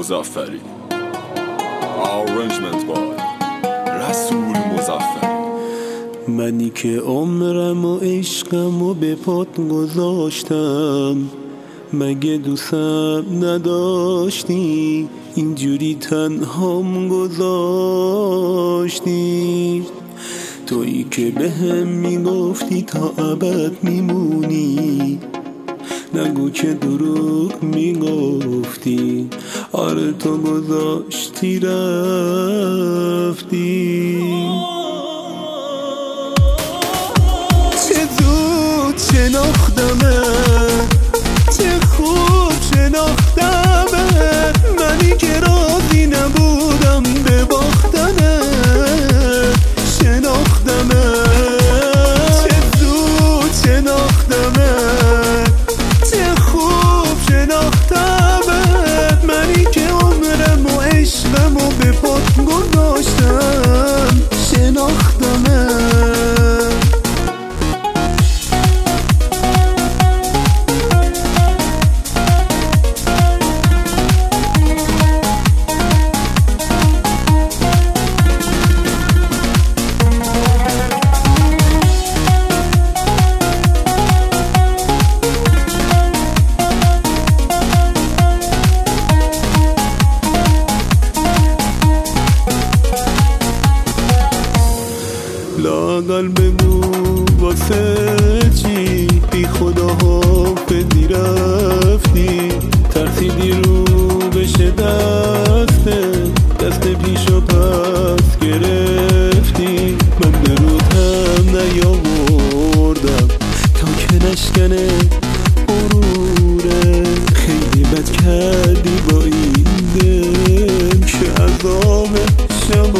مظفری. Arrangement by رسول مظفری. منی که عمرم و عشقم و به پات گذاشتم، مگه دوستم نداشتی؟ اینجوری تنهام گذاشتی. تویی که به هم میگفتی تا ابد میمونی، نگو که دروغ میگفتی. آره تو گذاشتی رفتی. چه زود شناختمت، چه خوب شناختمت، منی که راضی نبودم به باختنت. شناختمت، چه زود شناختمت، چه خوب شناختمت، منی که عمرم و عشقم و به پات گذاشتم. شناختمت. لااقل بگو واسه چی بی خدا حافظی رفتی؟ ترسیدی رو بشه دست پیشو پس گرفتی. من به روتم نیاوردم تا که نشکنه غروره. خیلی بد کردی با این دل که عذاب شب